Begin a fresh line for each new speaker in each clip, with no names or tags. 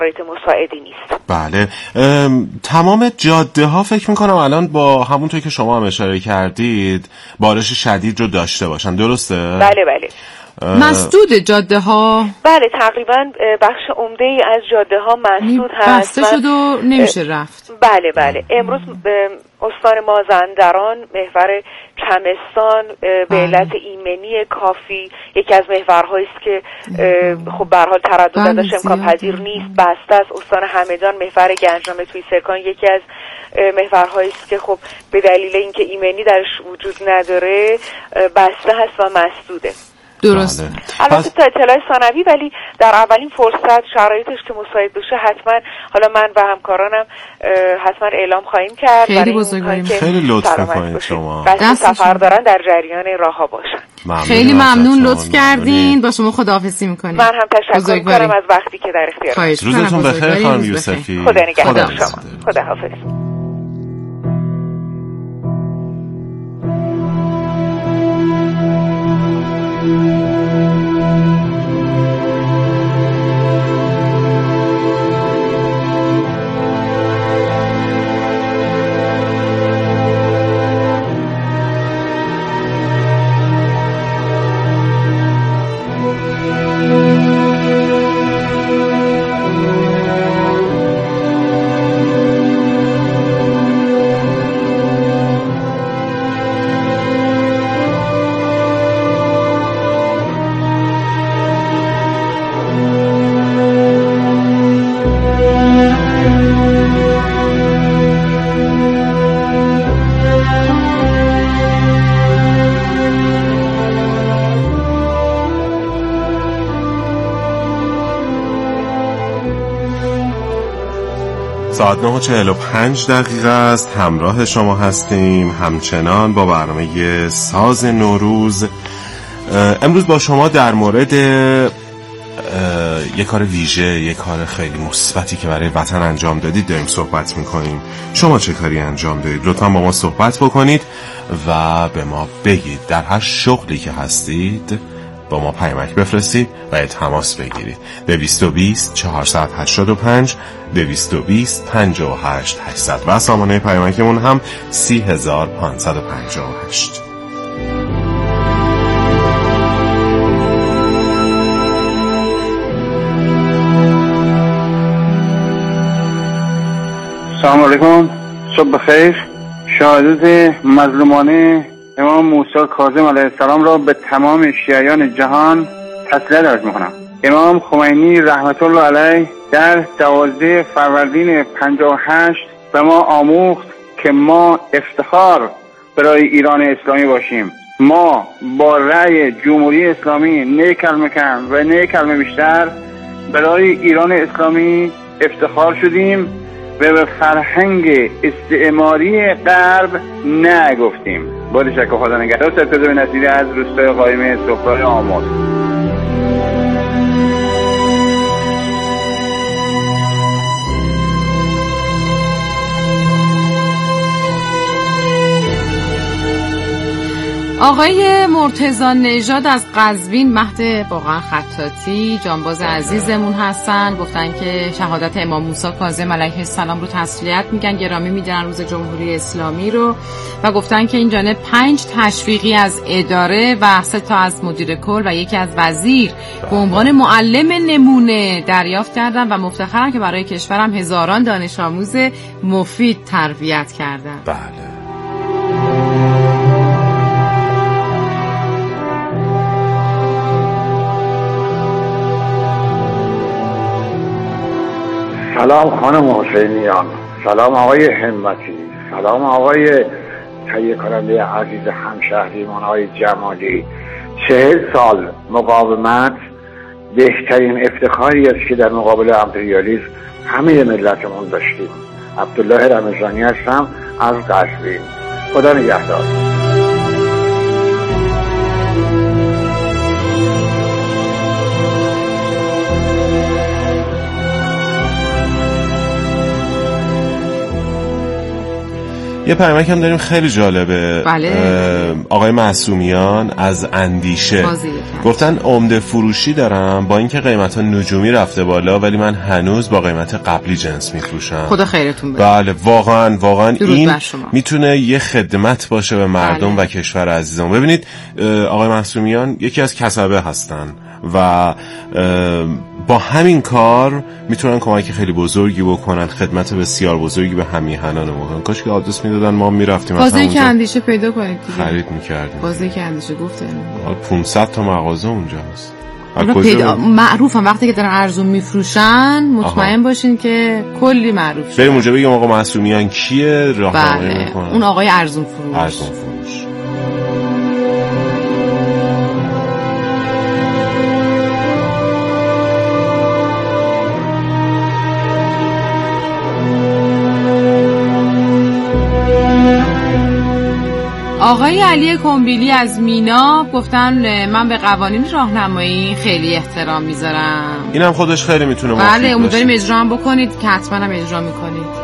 مساعدی نیست.
بله، تمام جاده ها فکر میکنم الان با همونطور که شما هم اشاره کردید بارش شدید رو داشته باشن، درسته؟
بله بله.
مسدود جاده ها؟
بله، تقریبا بخش عمده ای از جاده ها مسدود هست،
بسته شد و نمیشه رفت.
بله بله. امروز استان مازندران، محور چمستان به علت ایمنی کافی یکی از محورهایی است که خب به هر حال تردد ازش امکان پذیر نیست، بسته است. استان همدان، محور گنجنامه توی سرکان یکی از محورهایی است که خب به دلیل اینکه ایمنی درش وجود نداره بسته هست و مسدوده.
درست.
البته تا اطلاع ثانوی، ولی در اولین فرصت شرایطش که مساعد بشه حتما، حالا من و همکارانم حتما اعلام خواهیم کرد.
خیلی بزرگواریم،
خیلی لطف می‌کنید شما.
بس سفر دارن در جریان راهها باشن.
خیلی ممنون، لطف کردین. با شما خداحافظی می‌کنیم.
من هم تشکر می‌کنم از وقتی که در اختیار.
روزتون بخیر خانم یوسفی.
خدا نگهدار شما. خداحافظ.
ساعت 9:45 است. همراه شما هستیم همچنان با برنامه ساز نوروز. امروز با شما در مورد یک کار ویژه، یک کار خیلی مثبتی که برای وطن انجام دادید داریم صحبت میکنیم. شما چه کاری انجام دادید؟ لطفا با ما صحبت بکنید و به ما بگید. در هر شغلی که هستید با ما پیامک بفرستید و تماس بگیرید. 220 485 220 58 800 و سامانه پیامکمون هم 30558.
سلام علیکم، صبح بخیر. شهادت مظلومانه امام موسی کاظم علیه السلام را به تمام شیعیان جهان تسلیت عرض می‌کنم. امام خمینی رحمت الله علیه در 12 فروردین 58 به ما آموخت که ما افتخار برای ایران اسلامی باشیم. ما با رأی جمهوری اسلامی نه کلمه کم و نه کلمه بیشتر برای ایران اسلامی افتخار شدیم و به فرهنگ استعماری غرب نه گفتیم. با تشکر، خدا نگهدار. سرکرده نصیری از روستای قائم سفرای آماد.
آقای مرتضی نژاد از قزوین، مهد واقعا خطاطی، جانباز عزیزمون هستن. گفتن که شهادت امام موسی کاظم علیه السلام رو تسلیت میگن، گرامی میدارن روز جمهوری اسلامی رو، و گفتن که این جانب 5 تشویقی از اداره و 3 تا از مدیر کل و 1 از وزیر به عنوان معلم نمونه دریافت کردن و مفتخرن که برای کشورم هزاران دانش آموز مفید تربیت کردن.
بله.
سلام خانم حسینیان، سلام آقای همتی، سلام آقای تهیه کننده عزیز همشهریمان آقای جمالی. 40 سال مقاومت بهترین افتخاری است که در مقابل امپریالیسم همه ملتمون داشتیم. عبدالله رمضانی هستم از قزوین. خدا نگهدار.
یه پیامک هم داریم خیلی جالبه.
بله.
آقای معصومیان از اندیشه گفتن عمده فروشی دارم، با اینکه قیمتا نجومی رفته بالا ولی من هنوز با قیمت قبلی جنس میفروشم.
خدا خیرتون بده.
بله واقعا این میتونه یه خدمت باشه به مردم و کشور عزیزم. ببینید آقای معصومیان یکی از کسبه هستن و با همین کار میتونن کمک خیلی بزرگی بکنن، خدمت بسیار بزرگی به همیهنانمون بکنن. کاش که آدرس میدادن ما میرفتیم
بازی که اندیشه پیدا کنید دیگه،
خرید میکردیم.
بازی که اندیشه گفته
500 تا مغازه اونجا هست
معروفن، وقتی که دارن ارزون میفروشن مطمئن باشین که کلی معروف شده.
بریم اونجا بگیم آقا معصومیان کیه، راهنمایی میکنن.
اون آقای ارزون فروش. آقای علی کنبیلی از مینا گفتن من به قوانین راهنمایی خیلی احترام میذارم.
اینم خودش خیلی میتونه مفید باشه.
بله امیدواریم اجرا هم بکنید که حتما هم اجرا میکنید.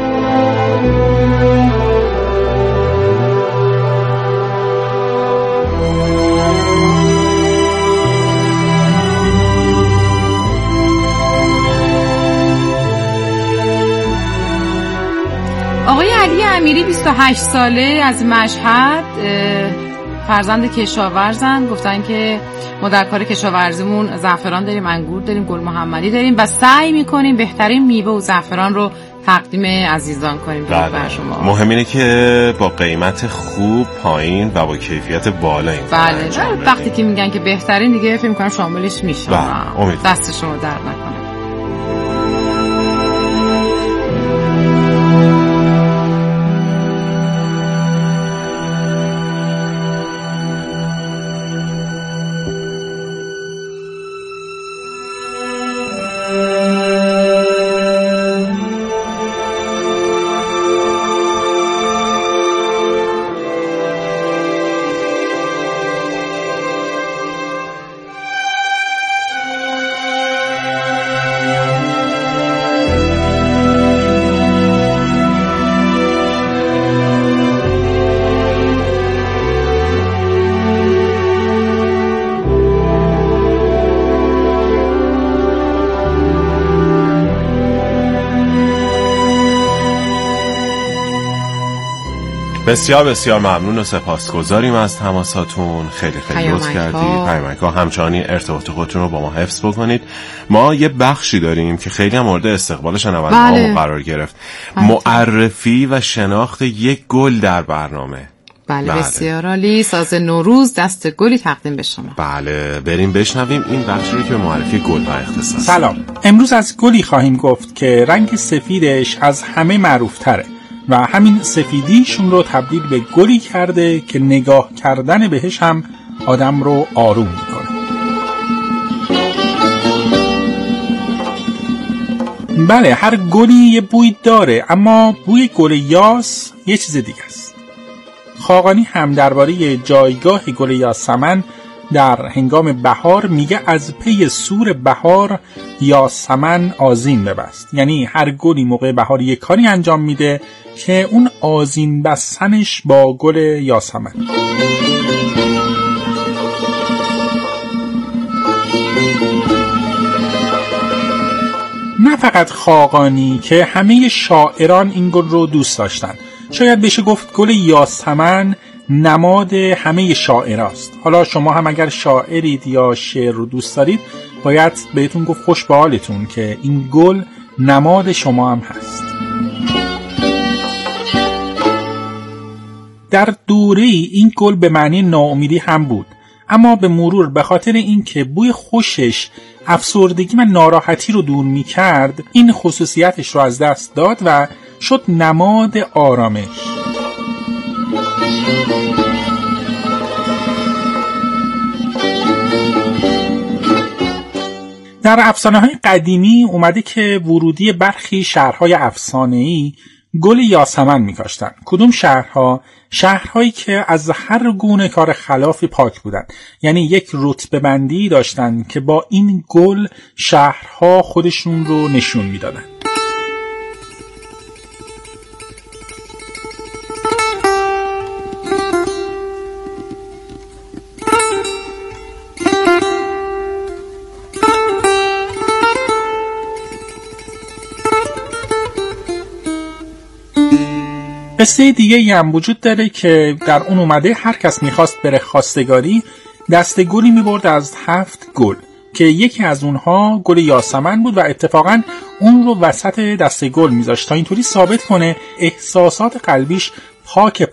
آقای علی امیری 28 ساله از مشهد، فرزند کشاورزن. گفتن که ما در کار کشاورزیمون زعفران داریم، انگور داریم، گل محمدی داریم و سعی میکنیم بهترین میوه و زعفران رو تقدیم عزیزان کنیم بر شما.
مهم اینه که با قیمت خوب پایین و با کیفیت بالا این
بله وقتی که میگن که بهترین دیگه فکر میکنم شاملش میشه. دست شما درد نکنه.
بسیار بسیار ممنون و سپاسگزاریم از تماساتون. خیلی لطف کردید. پیامک‌ها همچنانی ارتباط خودتون رو با ما حفظ بکنید. ما یه بخشی داریم که خیلی هم مورد استقبال شنونده‌ها قرار گرفت. معرفی و شناخت یک گل در برنامه.
بله بسیار عالی. ساز نوروز دست گلی تقدیم به شما.
بله بریم بشنویم این بخش رو که به معرفی گل‌ها اختصاص.
سلام. امروز از گلی خواهیم گفت که رنگ سفیدش از همه معروف‌تره و همین سفیدیشون رو تبدیل به گلی کرده که نگاه کردن بهش هم آدم رو آروم میکنه. بله هر گلی یه بوی داره، اما بوی گل یاس یه چیز دیگه است. خاقانی هم درباره جایگاه گل یاسمن در هنگام بهار میگه از پی سور بهار یاسمن آذین ببست. یعنی هر گلی موقع بهار یک کاری انجام میده که اون آذین بستنش با گل یاسمن. نه فقط خاقانی که همه شاعران این گل رو دوست داشتن. شاید بشه گفت گل یاسمن نماد همه شاعراست. حالا شما هم اگر شاعرید یا شعر رو دوست دارید باید بهتون گفت خوش به حالتون که این گل نماد شما هم هست. در دوره این گل به معنی ناامیدی هم بود، اما به مرور به خاطر اینکه بوی خوشش افسردگی و ناراحتی رو دور می‌کرد این خصوصیتش رو از دست داد و شد نماد آرامش. در افسانه‌های قدیمی اومده که ورودی برخی شهرهای افسانه‌ای گل یاسمن می‌کاشتن. کدوم شهرها؟ شهرهایی که از هر گونه کار خلافی پاک بودن. یعنی یک رتبه بندی داشتن که با این گل شهرها خودشون رو نشون میدادن. قصه دیگه هم وجود داره که در اون اومده هر کس میخواست بره خواستگاری دسته گلی میبرد از 7 گل که یکی از اونها گل یاسمن بود و اتفاقا اون رو وسط دسته گل میذاشت تا اینطوری ثابت کنه احساسات قلبیش پاکه.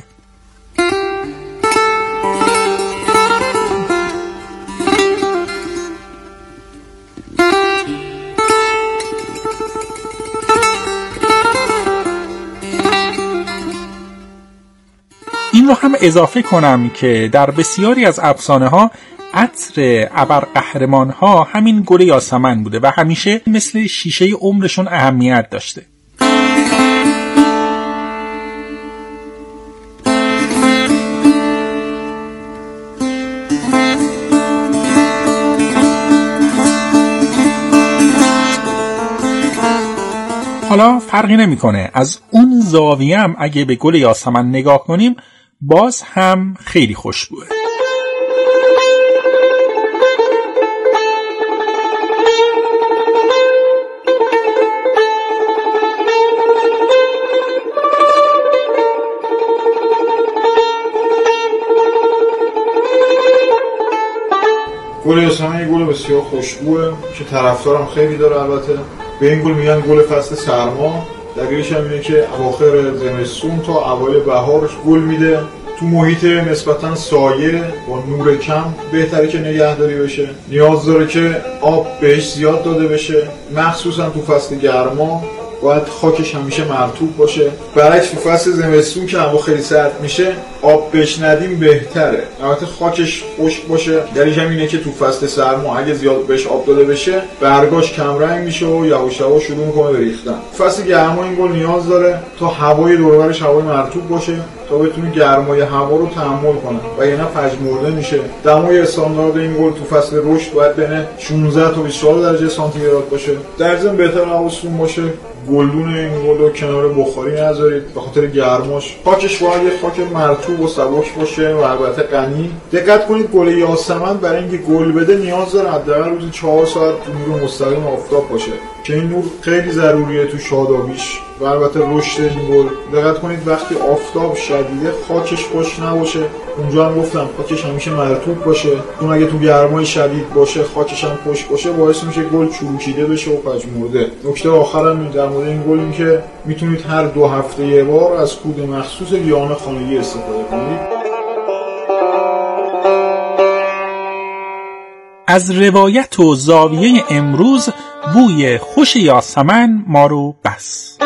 این رو هم اضافه کنم که در بسیاری از افسانه ها عطر ابرقهرمان ها همین گل یاسمن بوده و همیشه مثل شیشه عمرشون اهمیت داشته. حالا فرقی نمیکنه از اون زاویه هم اگه به گل یاسمن نگاه کنیم باز هم خیلی خوشبوه.
گل یاسمن یه گل بسیار خوشبوه که طرفدارم خیلی داره. البته به این گل میگن گل فصل سرما. دلیلش هم اینه که اواخر زمستون تا اوایل بهارش گل میده. تو محیط نسبتاً سایه با نور کم بهتره که نگهداری بشه. نیاز داره که آب بهش زیاد داده بشه، مخصوصا تو فصل گرما باید خاکش همیشه مرطوب باشه. برعکس تو فصل زمستون که هوا خیلی سرد میشه آب بهش ندیم بهتره. البته خاکش خشک باشه. دلیلش هم اینه که تو فصل سرما اگه زیاد بهش آب داده بشه برگاش کم رنگ میشه و یواش یواش شروع میکنه به ریختن. فصل گرما این گل نیاز داره تا هوای دور و برش هوای مرطوب باشه تا بتونه گرمای هوا رو تحمل کنه و یعنی پژمرده میشه. دمای استاندارد این گل تو فصل رشد باید بین 16 تا 24 درجه سانتیگراد باشه. در ضمن بهتر حواستون باشه گلدون این گل رو کنار بخاری نذارید به خاطر گرماش. خاکش باید یه خاک مرطوب و سبک باشه و البته غنی. دقت کنید گل یاسمن برای اینکه گل بده نیاز داره حداقل روزی 4 ساعت نور مستقیم آفتاب باشه که این نور خیلی ضروریه تو شادابیش و البته رشد این گل. دقت کنید وقتی آفتاب شدیده خاکش خشک نباشه. اونجا هم گفتم خاکش همیشه مرطوب باشه. اون اگه تو گرمای شدید باشه خاکش هم خشک باشه باعث میشه گل چروکیده بشه و پژمرده. نکته آخرم در مورد این گل این که میتونید هر 2 هفته یه بار از کود مخصوص گیاهان خانگی استفاده کنید.
از روایت و زاویه امروز بوی خوش یاسمن ما رو بس.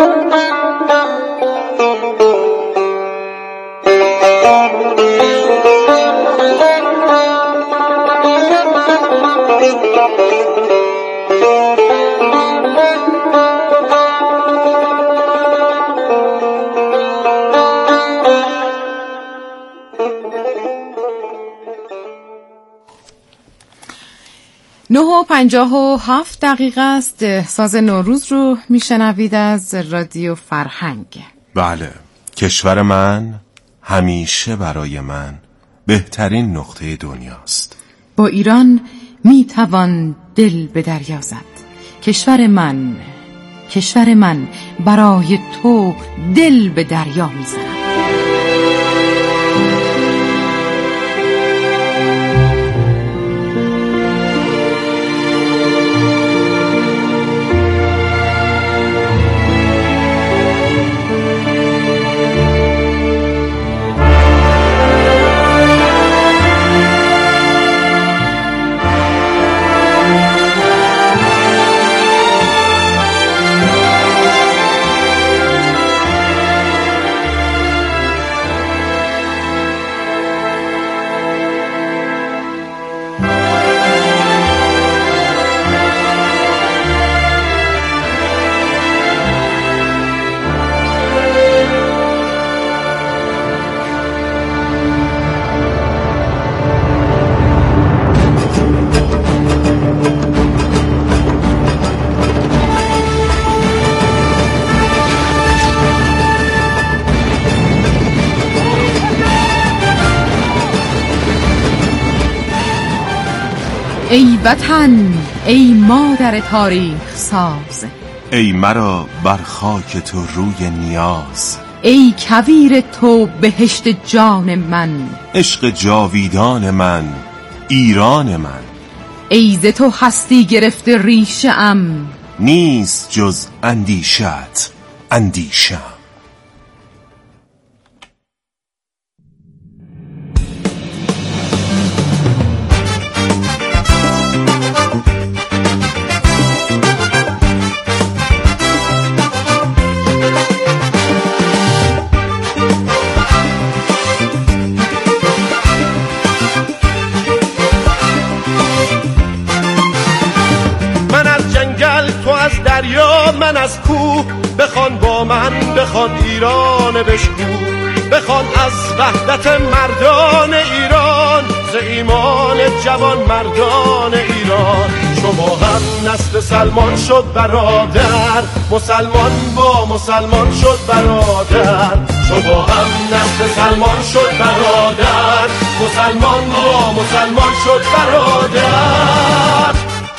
نه و 57 دقیقه است. ساز نوروز رو میشنوید از رادیو فرهنگ.
بله، کشور من همیشه برای من بهترین نقطه دنیاست.
با ایران میتوان دل به دریا زد. کشور من برای تو دل به دریا میزند. ای وطن، ای مادر تاریخ ساز،
ای مرا بر خاک تو روی نیاز.
ای کویر تو بهشت جان من،
عشق جاویدان من، ایران من.
ای ز تو هستی گرفته ریشه ام،
نیست جز اندیشت اندیشم.
من از کوه بخوان با من، بخوان ایران بشکو، بخوان از وحدت مردان ایران، ز ایمان جوان مردان ایران. شما هم نسل سلمان شد برادر، مسلمان با مسلمان شد برادر. شما هم نسل سلمان شد برادر، مسلمان با مسلمان شد برادر.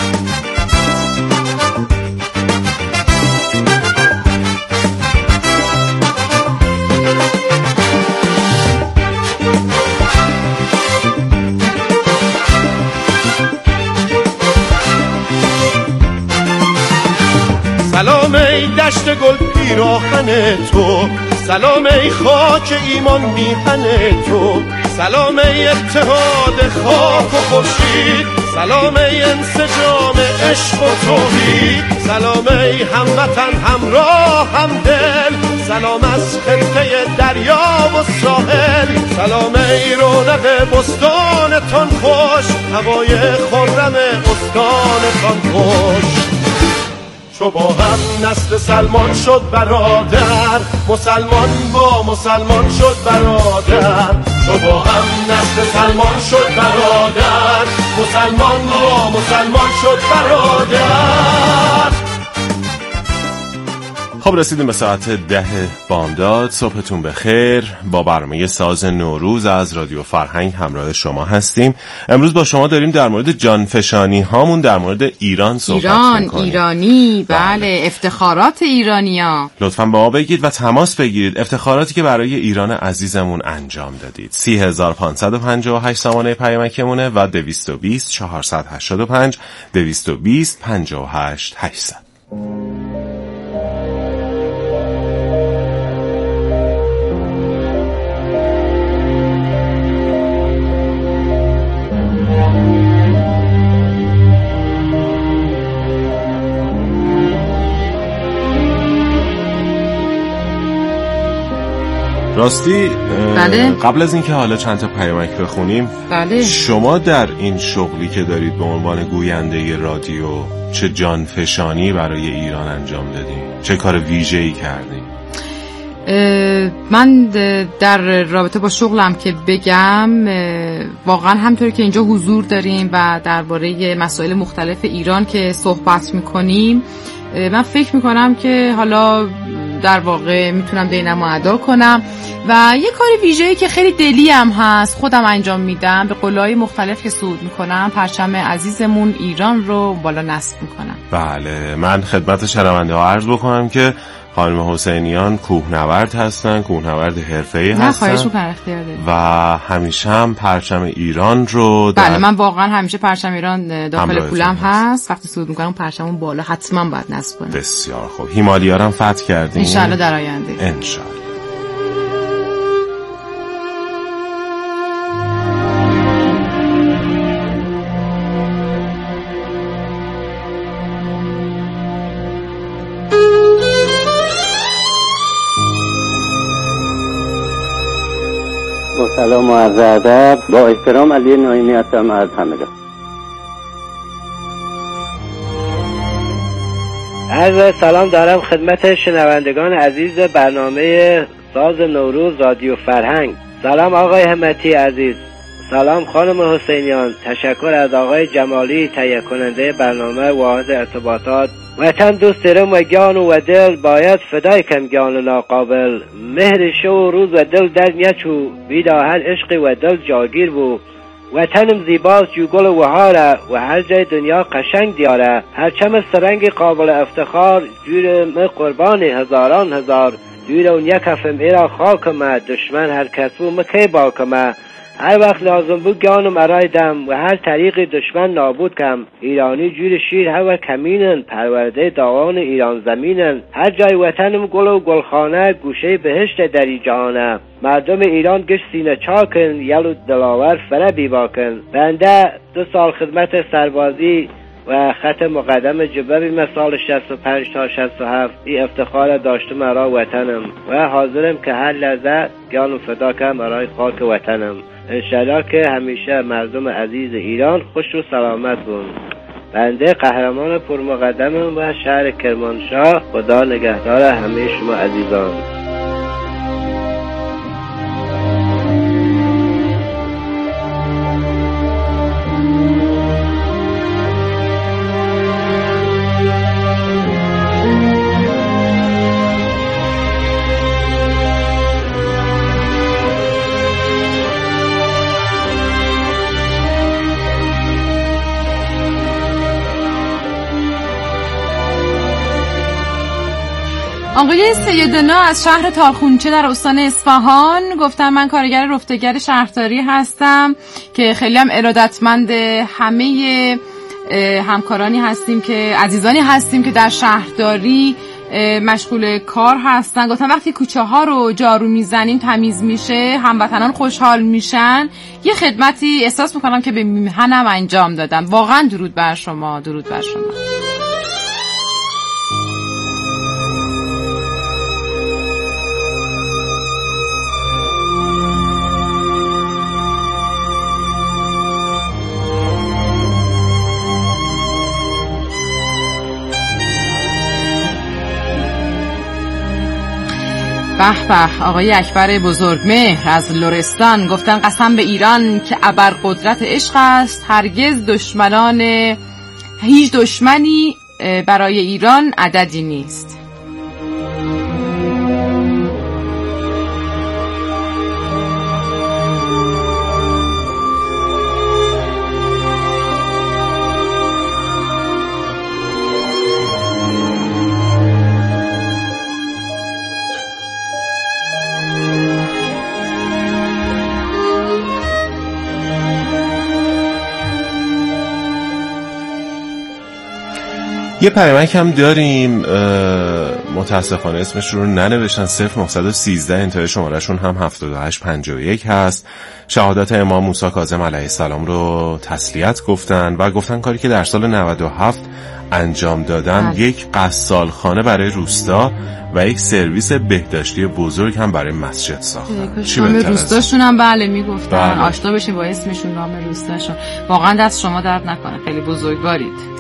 سلام ای دشت گل پیراهن تو، سلام ای خاک ایمان میهن تو، سلام ای اتحاد خاک و خورشید، سلام ای انسجام عشق و توحید، سلام ای هموطن همراه همدل، سلام از خطه دریا و ساحل، سلام ای رونق بستانتان خوش، هوای خرم استانتان خوش. شما هم نسل سلمان شد برادر، مسلمان با مسلمان شد برادر. شما هم نسل سلمان شد برادر، مسلمان با مسلمان شد برادر.
خب رسیدیم به ساعت 10 بامداد. صبحتون بخیر. با برنامه ساز نوروز از رادیو فرهنگ همراه شما هستیم. امروز با شما داریم در مورد جانفشانی هامون در مورد ایران صحبت می‌کنیم.
ایرانی، بله، افتخارات ایرانی‌ها.
لطفاً با ما بگید و تماس بگیرید افتخاراتی که برای ایران عزیزمون انجام دادید. 30558 سامانه پیامکمونه و 220 485 220 58 800. راستی
بله.
قبل از اینکه حالا چند تا پیامک بخونیم،
بله.
شما در این شغلی که دارید به عنوان گوینده رادیو چه جانفشانی برای ایران انجام دادین؟ چه کار ویژه‌ای کردین؟
من در رابطه با شغلم که بگم، واقعا همطوری که اینجا حضور داریم و درباره مسائل مختلف ایران که صحبت میکنیم، من فکر میکنم که حالا در واقع میتونم دینمو ادا کنم و یه کار ویژه‌ای که خیلی دلی هم هست خودم انجام میدم، به قولای مختلف که صعود میکنم پرچم عزیزمون ایران رو بالا نصب میکنم.
بله، من خدمت شنونده ها عرض بکنم که خانم حسینیان کوهنورد هستن، کوهنورد حرفه‌ای هستن.
نه خواهش می‌کنم، اختیار دارید.
و همیشه هم پرچم ایران رو
بله، من واقعا همیشه پرچم ایران داخل پولم هست. وقتی صعود می‌کنم پرچمون بالا حتما باید نصب کنم.
بسیار خوب. هیمالیا رو هم فتح کردین؟
ان شاءالله در آینده.
ان شاءالله.
سلام و عرض ادب. با احترام علی نعیمی هستم از همگان.
عرض سلام دارم خدمت شنوندگان عزیز برنامه ساز نوروز رادیو فرهنگ. سلام آقای همتی عزیز، سلام خانم حسینیان، تشکر از آقای جمالی تهیه کننده برنامه واحد ارتباطات. وطن دوست دارم و جان و دل باید فدای کم جان ناقابل. مهر شو روز و دل در نیچو بیدا هر عشق و دل جاگیر بو. وطنم زیباست جو گل و هاره و هر جای دنیا قشنگ دیاره. هرچم سرنگ قابل افتخار جور قربان هزاران هزار. دوی اون یک هفم ایرا خاکم دشمن هر کسو مکی باکم هر وقت لازم بود گانم ارایدم و هر طریق دشمن نابود کم ایرانی جور شیر هر کمینن پرورده داغان ایران زمینن هر جای وطنم گل و گلخانه گوشه بهشت دری جهانه مردم ایران گشت سینه چاکن یلو دلاور فره بیباکن بنده 2 سال خدمت سربازی و خط مقدم جبه مثال 65 تا 67 این افتخار داشته مرا وطنم و حاضرم که هر لحظه جانم فدا کنم برای خاک وطنم. انشالله که همیشه مردم عزیز ایران خوش و سلامت بون. بنده قهرمان پرمقدمم و شهر کرمانشاه. خدا نگهدار همه شما عزیزان.
آقای سیدنا از شهر تارخونچه در استان اصفهان گفتم من کارگر رفتگر شهرداری هستم که خیلی هم ارادتمند همه همکارانی هستیم که عزیزانی هستیم که در شهرداری مشغول کار هستن. گفتم وقتی کوچه ها رو جارو میزنیم تمیز میشه هموطنان خوشحال میشن یه خدمتی احساس میکنم که به میهنم انجام دادم. واقعا درود بر شما. درود بر شما. به به آقای اکبر بزرگمهر از لرستان گفتن قسم به ایران که ابر قدرت عشق است هرگز هیچ دشمنی برای ایران عددی نیست.
یه پیامک هم داریم متاسفانه اسمش رو ننوشتن 0913 انتهای شمارهشون هم 7851 هست. شهادت امام موسی کاظم علیه السلام رو تسلیت گفتن و گفتن کاری که در سال 97 انجام دادن یک غسالخانه برای روستا و یک سرویس بهداشتی بزرگ هم برای مسجد ساختن.
چی بهتر روستاشون هم بله میگفتن آشنا بشین با اسمشون نام روستاشون. واقعا دست شما درد نکنه خیلی بزرگوارید.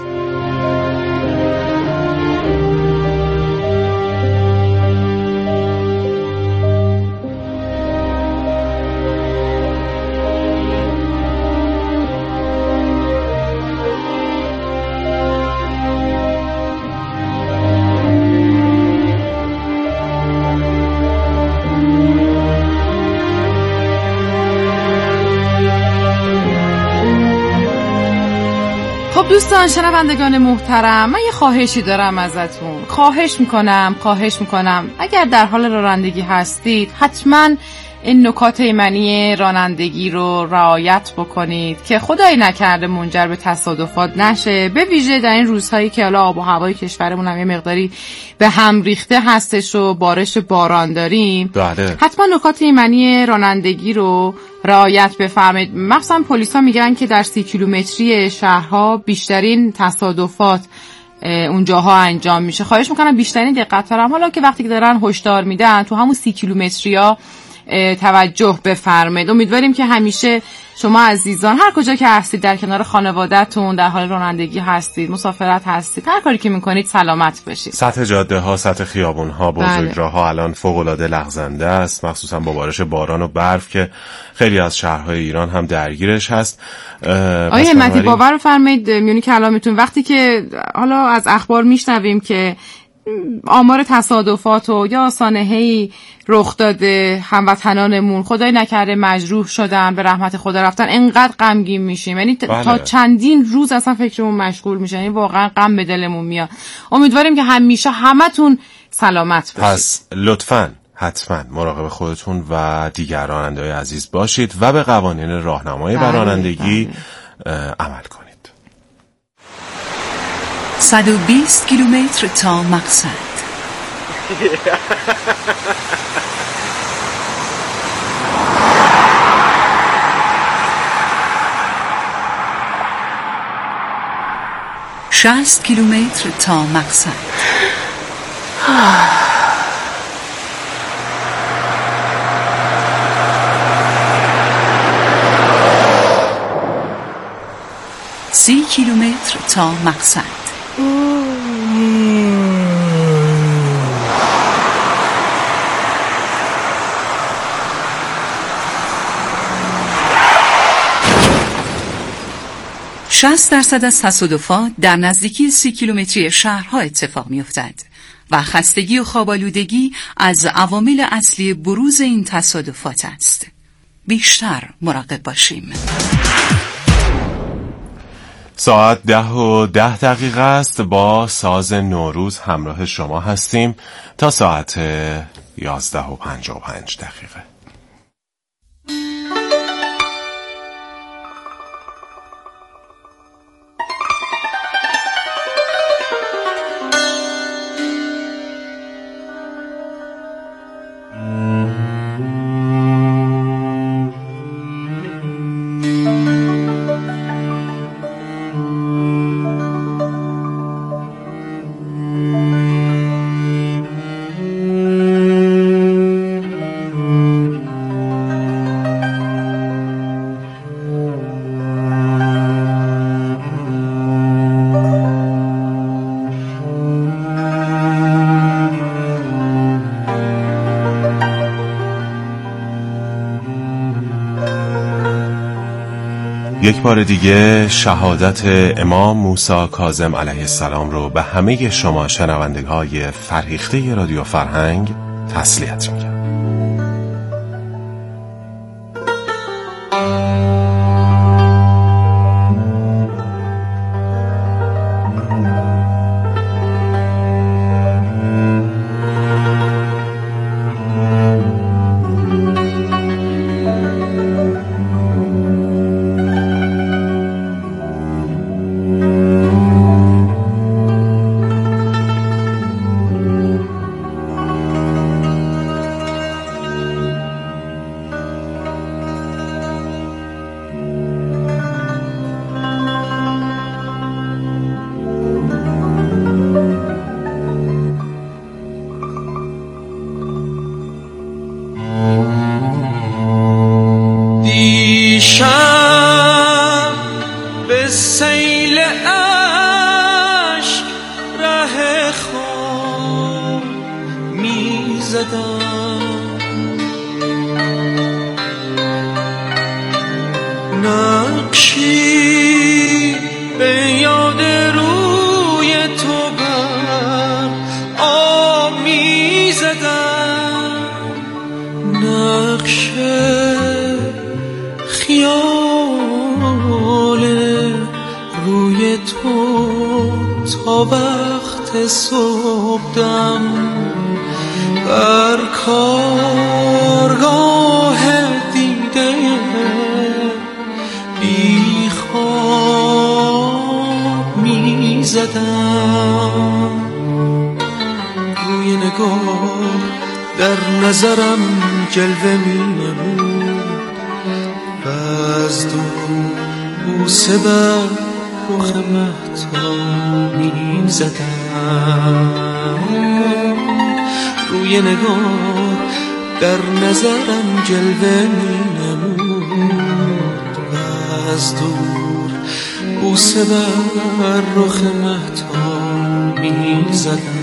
دوستان شنوندگان محترم من یه خواهشی دارم ازتون. خواهش میکنم اگر در حال رانندگی هستید حتما این نکات ایمنی رانندگی رو رعایت بکنید که خدایی نکرده منجر به تصادفات نشه، به ویژه در این روزهایی که حالا آب و هوای کشورمون هم یه مقداری به هم ریخته هستش و بارش باران داریم.
بله.
حتما نکات ایمنی رانندگی رو رعایت بفرمایید. مخصوصا پلیسا میگن که در 30 کیلومتری شهرها بیشترین تصادفات اونجاها انجام میشه. خواهش میکنم بیشترین دقت دارم حالا که وقتی که دارن هشدار میدن تو همون 30 کیلومتریا توجه بفرمایید. امیدواریم که همیشه شما عزیزان هر کجا که هستید در کنار خانواده‌تون در حال رانندگی هستید، مسافرت هستید، هر کاری که میکنید سلامت باشید.
سطح جاده ها، سطح خیابون ها، بزرگراه ها الان فوق العاده لغزنده است، مخصوصا با بارش باران و برف که خیلی از شهرهای ایران هم درگیرش هست.
آقای همتی باور فرمایید میونی کلامتون وقتی که حالا از اخبار میشنویم که آمار تصادفات و یا سانحه‌ای رخ داده، هموطنانمون خدای نکرده مجروح شدن، به رحمت خدا رفتن، انقدر غمگین میشیم، یعنی تا چندین روز اصلا فکرمون مشغول میشه، یعنی واقعا غم به دلمون میاد. امیدواریم که همیشه همتون سلامت باشید.
پس لطفاً حتما مراقب خودتون و دیگر راننده‌های عزیز باشید و به قوانین راهنمای بر رانندگی عمل کنید.
120 کیلومتر تا مقصد. شصت کیلومتر تا مقصد. 30 کیلومتر تا مقصد. 60% از تصادفات در نزدیکی 30 کیلومتری شهرها اتفاق می‌افتد و خستگی و خواب‌آلودگی از عوامل اصلی بروز این تصادفات است. بیشتر مراقب باشیم.
ساعت 10:10 است. با ساز نوروز همراه شما هستیم تا ساعت 11:55. یک بار دیگه شهادت امام موسی کاظم علیه السلام رو به همه شما شنوندگان فرهیخته رادیو فرهنگ تسلیت میگم.
نقشی به یاد روی تو بر آب می زدم، نقش خیال روی تو تا وقت صبحدم بر کارگاه دیده بی خواب می زدم. روی نگاه در نظرم جلوه می نمود و از دور بوسه بر رخ مهتاب می زدم. روی نگاه در نظرم جلوه می نمود و از دور بوسه بر رخ مهتاب می زدم.